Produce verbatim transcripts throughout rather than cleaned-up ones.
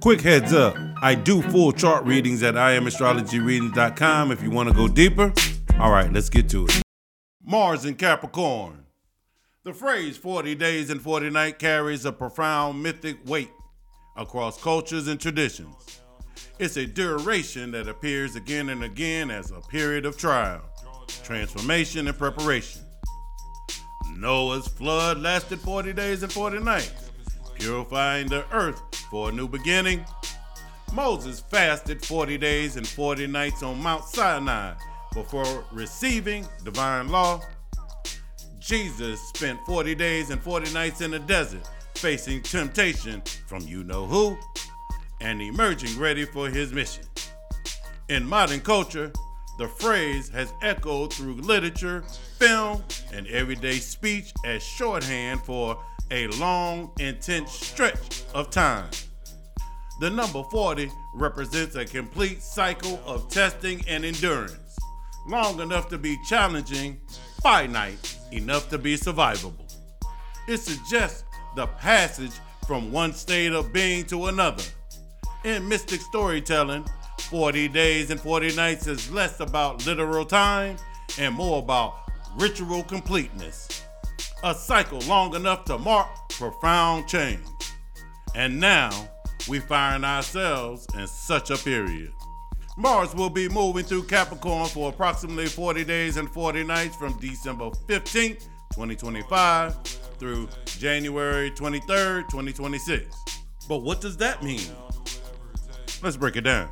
Quick heads up, I do full chart readings at I am astrology readings dot com if you want to go deeper. All right, let's get to it. Mars in Capricorn. The phrase forty days and forty nights carries a profound mythic weight across cultures and traditions. It's a duration that appears again and again as a period of trial, transformation, and preparation. Noah's flood lasted forty days and forty nights, purifying the earth for a new beginning. Moses fasted forty days and forty nights on Mount Sinai before receiving divine law. Jesus spent forty days and forty nights in the desert, facing temptation from you-know-who, and emerging ready for his mission. In modern culture, the phrase has echoed through literature, film, and everyday speech as shorthand for a long, intense stretch of time. The number forty represents a complete cycle of testing and endurance, long enough to be challenging, finite enough to be survivable. It suggests the passage from one state of being to another. In mystic storytelling, forty days and forty nights is less about literal time and more about ritual completeness. A cycle long enough to mark profound change. And now, we find ourselves in such a period. Mars will be moving through Capricorn for approximately forty days and forty nights from December fifteenth, twenty twenty-five through January twenty-third, twenty twenty-six. But what does that mean? Let's break it down.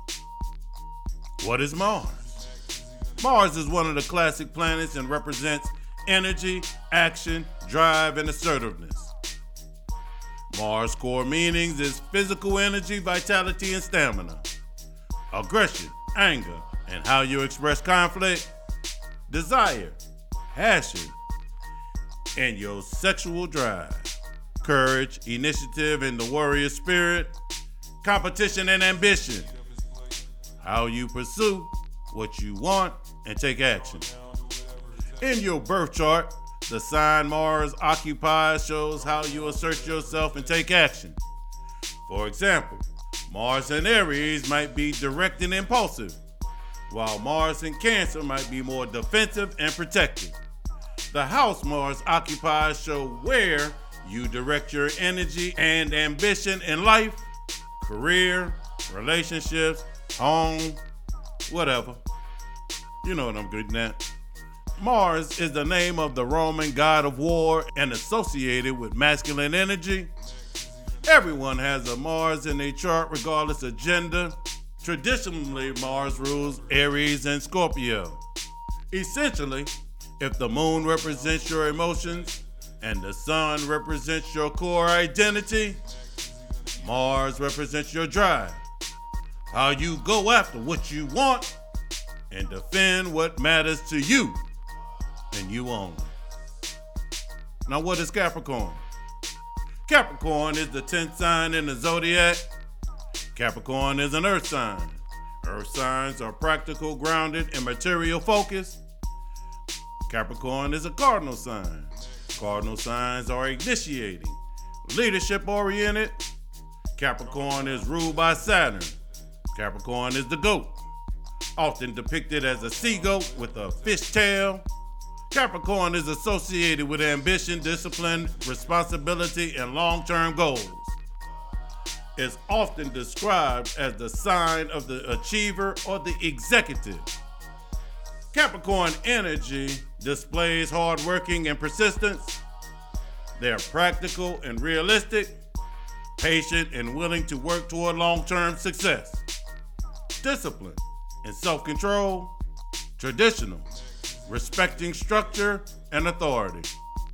What is Mars? Mars is one of the classic planets and represents energy, action, drive, and assertiveness. Mars' core meanings is physical energy, vitality, and stamina, aggression, anger, and how you express conflict, desire, passion, and your sexual drive, courage, initiative, and the warrior spirit, competition and ambition, how you pursue what you want and take action. In your birth chart, the sign Mars occupies shows how you assert yourself and take action. For example, Mars in Aries might be direct and impulsive, while Mars in Cancer might be more defensive and protective. The house Mars occupies show where you direct your energy and ambition in life, career, relationships, home, whatever. You know what I'm getting at. Mars is the name of the Roman god of war and associated with masculine energy. Everyone has a Mars in their chart regardless of gender. Traditionally, Mars rules Aries and Scorpio. Essentially, if the moon represents your emotions and the sun represents your core identity, Mars represents your drive, how you go after what you want and defend what matters to you and you only. Now, what is Capricorn? Capricorn is the tenth sign in the zodiac. Capricorn is an earth sign. Earth signs are practical, grounded, and material focused. Capricorn is a cardinal sign. Cardinal signs are initiating, leadership-oriented. Capricorn is ruled by Saturn. Capricorn is the goat, often depicted as a sea goat with a fish tail. Capricorn is associated with ambition, discipline, responsibility, and long-term goals. It's often described as the sign of the achiever or the executive. Capricorn energy displays hardworking and persistence. They're practical and realistic, patient and willing to work toward long-term success. Discipline and self-control, traditional, respecting structure and authority.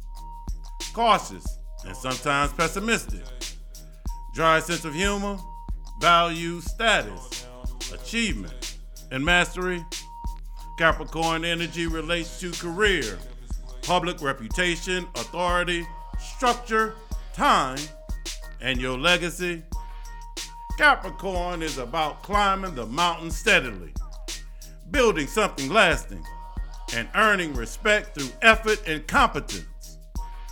Cautious and sometimes pessimistic. Dry sense of humor, value, status, achievement, and mastery. Capricorn energy relates to career, public reputation, authority, structure, time, and your legacy. Capricorn is about climbing the mountain steadily, building something lasting, and earning respect through effort and competence.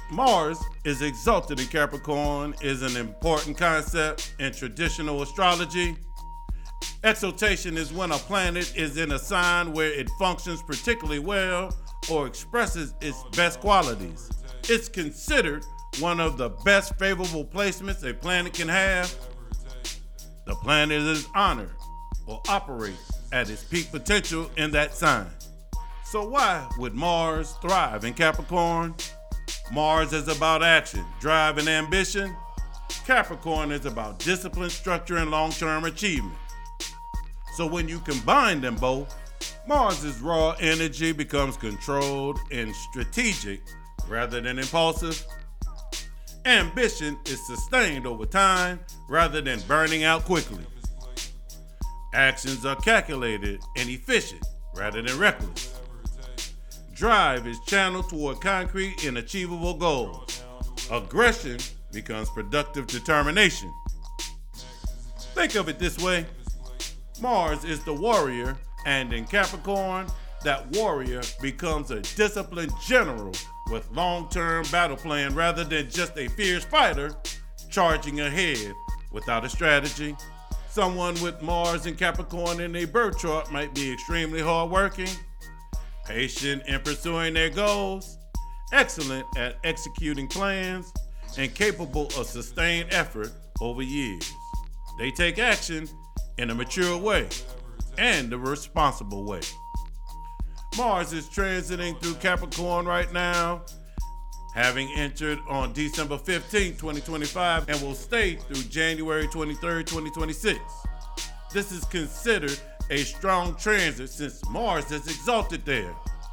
Mars is exalted in Capricorn is an important concept in traditional astrology. Exaltation is when a planet is in a sign where it functions particularly well or expresses its best qualities. It's considered one of the best favorable placements a planet can have. The planet is honored or operates at its peak potential in that sign. So why would Mars thrive in Capricorn? Mars is about action, drive, and ambition. Capricorn is about discipline, structure, and long-term achievement. So when you combine them both, Mars's raw energy becomes controlled and strategic rather than impulsive. Ambition is sustained over time rather than burning out quickly. Actions are calculated and efficient rather than reckless. Drive is channeled toward concrete and achievable goals. Aggression becomes productive determination. Think of it this way. Mars is the warrior, and in Capricorn, that warrior becomes a disciplined general with long-term battle plan rather than just a fierce fighter charging ahead without a strategy. Someone with Mars and Capricorn in their birth chart might be extremely hardworking, patient in pursuing their goals, excellent at executing plans, and capable of sustained effort over years. They take action in a mature way and a responsible way. Mars is transiting through Capricorn right now, having entered on December fifteenth, twenty twenty-five, and will stay through January twenty-third, twenty twenty-six. This is considered a strong transit since Mars is exalted there.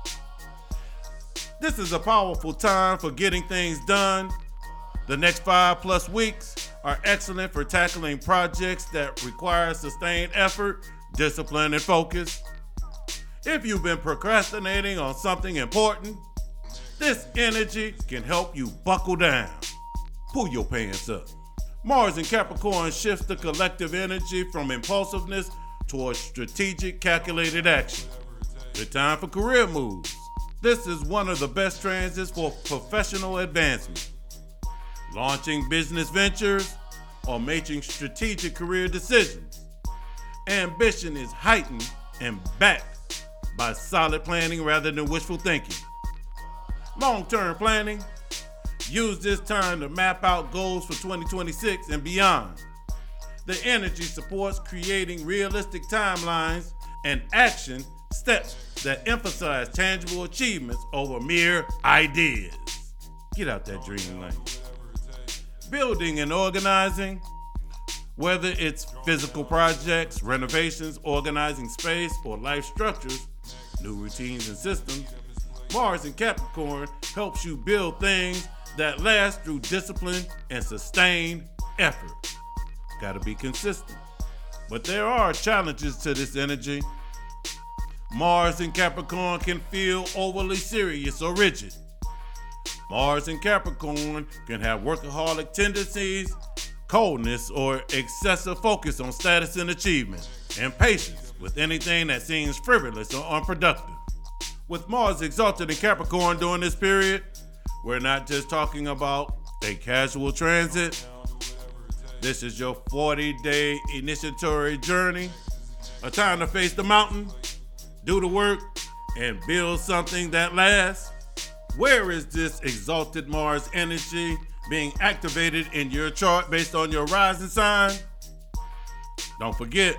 This is a powerful time for getting things done. The next five plus weeks are excellent for tackling projects that require sustained effort, discipline, and focus. If you've been procrastinating on something important, this energy can help you buckle down. Pull your pants up. Mars in Capricorn shifts the collective energy from impulsiveness towards strategic, calculated action. Good time for career moves. This is one of the best transits for professional advancement. Launching business ventures or making strategic career decisions. Ambition is heightened and backed by solid planning rather than wishful thinking. Long-term planning. Use this time to map out goals for twenty twenty-six and beyond. The energy supports creating realistic timelines and action steps that emphasize tangible achievements over mere ideas. Get out that dream lane. Building and organizing. Whether it's physical projects, renovations, organizing space, or life structures, new routines and systems, Mars in Capricorn helps you build things that last through discipline and sustained effort. Gotta be consistent. But there are challenges to this energy. Mars in Capricorn can feel overly serious or rigid. Mars in Capricorn can have workaholic tendencies, coldness, or excessive focus on status and achievement, impatience with anything that seems frivolous or unproductive. With Mars exalted in Capricorn during this period, we're not just talking about a casual transit. This is your forty-day initiatory journey, a time to face the mountain, do the work, and build something that lasts. Where is this exalted Mars energy being activated in your chart based on your rising sign? Don't forget,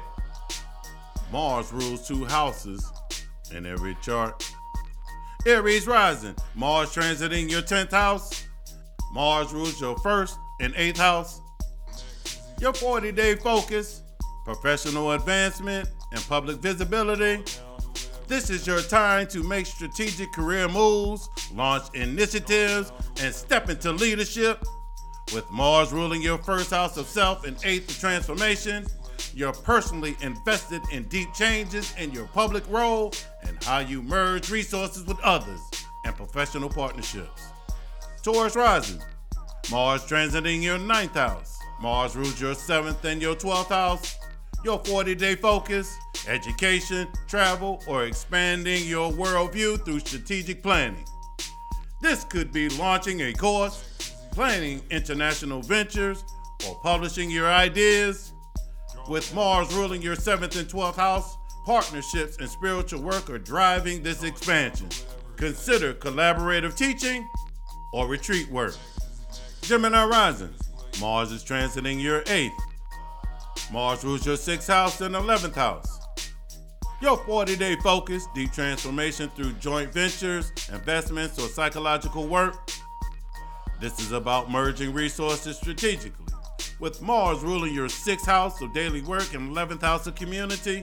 Mars rules two houses in every chart. Aries rising, Mars transiting your tenth house. Mars rules your first and eighth house. Your forty-day focus, professional advancement, and public visibility. This is your time to make strategic career moves, launch initiatives, and step into leadership. With Mars ruling your first house of self and eighth of transformation, you're personally invested in deep changes in your public role and how you merge resources with others and professional partnerships. Taurus rising, Mars transiting your ninth house. Mars rules your seventh and your twelfth house. Your forty-day focus, education, travel, or expanding your worldview through strategic planning. This could be launching a course, planning international ventures, or publishing your ideas. With Mars ruling your seventh and twelfth house, partnerships and spiritual work are driving this expansion. Consider collaborative teaching or retreat work. Gemini rising, Mars is transiting your eighth. Mars rules your sixth house and eleventh house. Your forty-day focus, deep transformation through joint ventures, investments, or psychological work. This is about merging resources strategically. With Mars ruling your sixth house of daily work and eleventh house of community,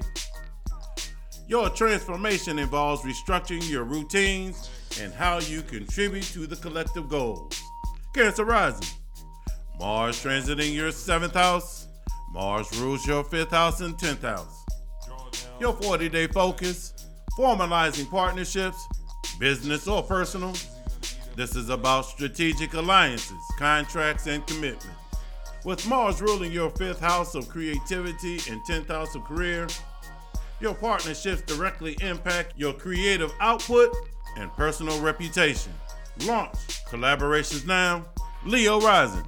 your transformation involves restructuring your routines and how you contribute to the collective goals. Cancer rising, Mars transiting your seventh house. Mars rules your fifth house and tenth house. Your forty-day focus, formalizing partnerships, business or personal. This is about strategic alliances, contracts, and commitment. With Mars ruling your fifth house of creativity and tenth house of career, your partnerships directly impact your creative output and personal reputation. Launch collaborations now. Leo rising,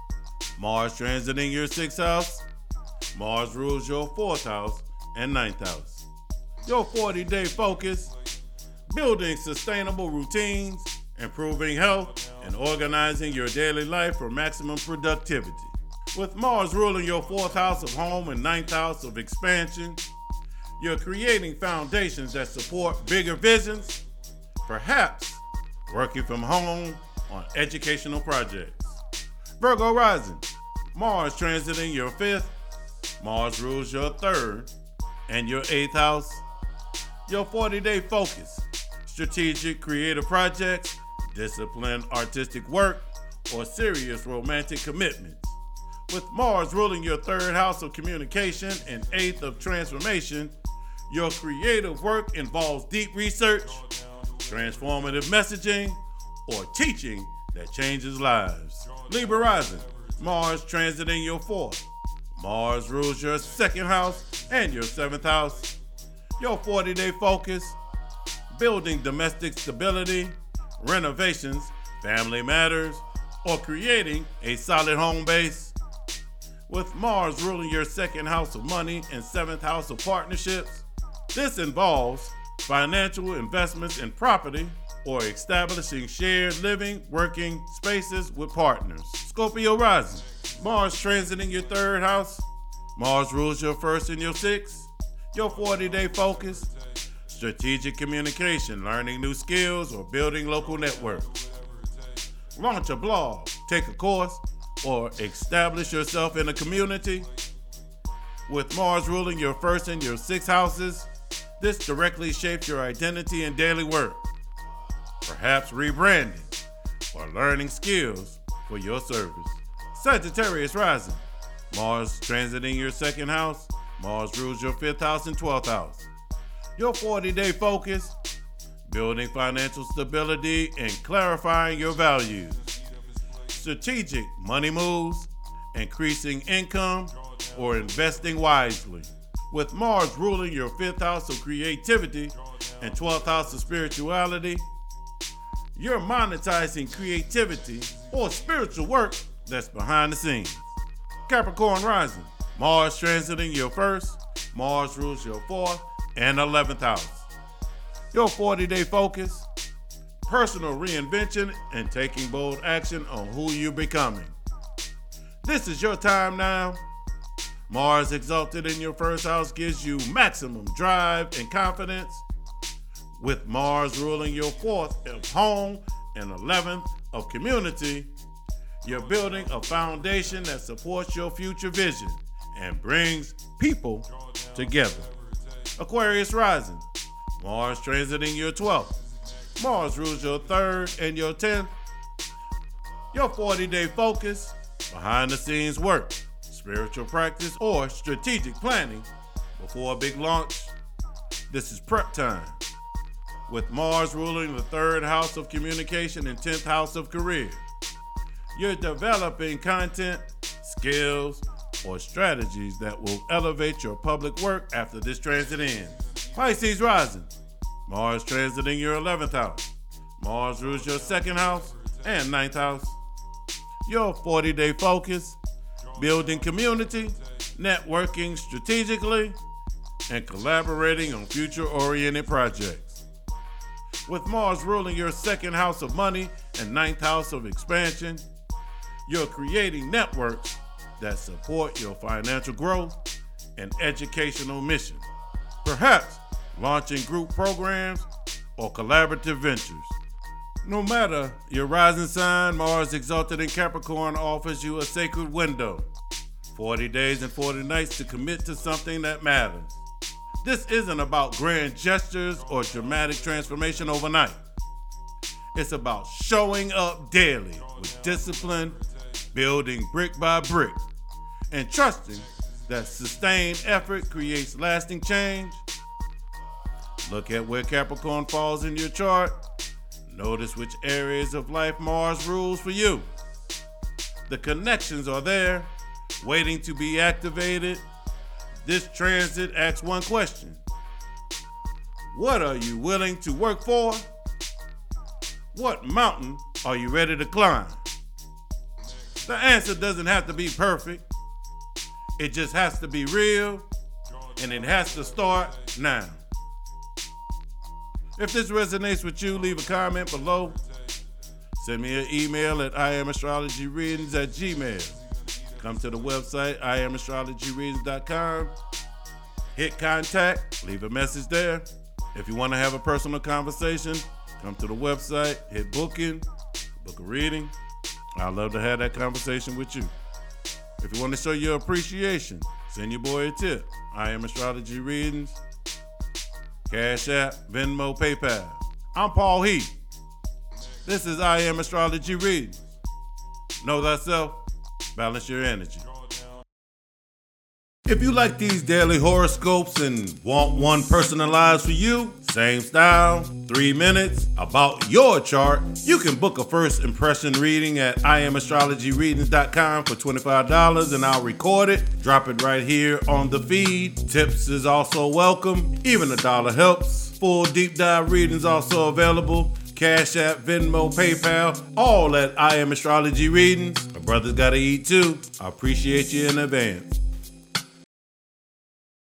Mars transiting your sixth house. Mars rules your fourth house and ninth house. Your forty-day focus, building sustainable routines, improving health, and organizing your daily life for maximum productivity. With Mars ruling your fourth house of home and ninth house of expansion, you're creating foundations that support bigger visions, perhaps working from home on educational projects. Virgo rising, Mars transiting your fifth. Mars rules your third and your eighth house. Your forty-day focus, strategic creative projects, disciplined artistic work, or serious romantic commitments. With Mars ruling your third house of communication and eighth of transformation, your creative work involves deep research, transformative messaging, or teaching that changes lives. Libra rising, Mars transiting your fourth. Mars rules your second house and your seventh house. Your forty-day focus, building domestic stability, renovations, family matters, or creating a solid home base. With Mars ruling your second house of money and seventh house of partnerships, this involves financial investments in property or establishing shared living, working spaces with partners. Scorpio rising, Mars transiting your third house. Mars rules your first and your sixth. Your forty-day focus, strategic communication, learning new skills, or building local networks. Launch a blog, take a course, or establish yourself in a community. With Mars ruling your first and your sixth houses, this directly shapes your identity and daily work. Perhaps rebranding or learning skills for your service. Sagittarius rising, Mars transiting your second house. Mars rules your fifth house and twelfth house. Your forty-day focus, building financial stability and clarifying your values. Strategic money moves, increasing income, or investing wisely. With Mars ruling your fifth house of creativity and twelfth house of spirituality, you're monetizing creativity or spiritual work that's behind the scenes. Capricorn rising, Mars transiting your first. Mars rules your fourth and eleventh house. Your forty-day focus, personal reinvention, and taking bold action on who you're becoming. This is your time now. Mars exalted in your first house gives you maximum drive and confidence. With Mars ruling your fourth of home and eleventh of community, you're building a foundation that supports your future vision and brings people together. Aquarius rising, Mars transiting your twelfth. Mars rules your third and your tenth. Your forty-day focus, behind the scenes work, spiritual practice, or strategic planning before a big launch. This is prep time. With Mars ruling the third house of communication and tenth house of career, you're developing content, skills, or strategies that will elevate your public work after this transit ends. Pisces rising, Mars transiting your eleventh house. Mars rules your second house and ninth house. Your forty-day focus, building community, networking strategically, and collaborating on future-oriented projects. With Mars ruling your second house of money and ninth house of expansion, you're creating networks that support your financial growth and educational mission. Perhaps launching group programs or collaborative ventures. No matter your rising sign, Mars exalted in Capricorn offers you a sacred window. forty days and forty nights to commit to something that matters. This isn't about grand gestures or dramatic transformation overnight. It's about showing up daily with discipline, building brick by brick, and trusting that sustained effort creates lasting change. Look at where Capricorn falls in your chart. Notice which areas of life Mars rules for you. The connections are there, waiting to be activated. This transit asks one question. What are you willing to work for? What mountain are you ready to climb? The answer doesn't have to be perfect. It just has to be real, and it has to start now. If this resonates with you, leave a comment below. Send me an email at I am astrology readings at gmail. Come to the website, I am astrology readings dot com. Hit contact, leave a message there. If you want to have a personal conversation, come to the website, hit booking, book a reading. I'd love to have that conversation with you. If you want to show your appreciation, send your boy a tip. I am astrology readings. Cash App, Venmo, PayPal. I'm Paul Heath. This is I Am Astrology Readings. Know thyself, balance your energy. If you like these daily horoscopes and want one personalized for you, same style, three minutes, about your chart, you can book a first impression reading at I am astrology readings dot com for twenty-five dollars and I'll record it, drop it right here on the feed. Tips is also welcome, even a dollar helps. Full deep dive readings also available. Cash App, Venmo, PayPal, all at I Am Astrology Readings. My brother's gotta eat too. I appreciate you in advance.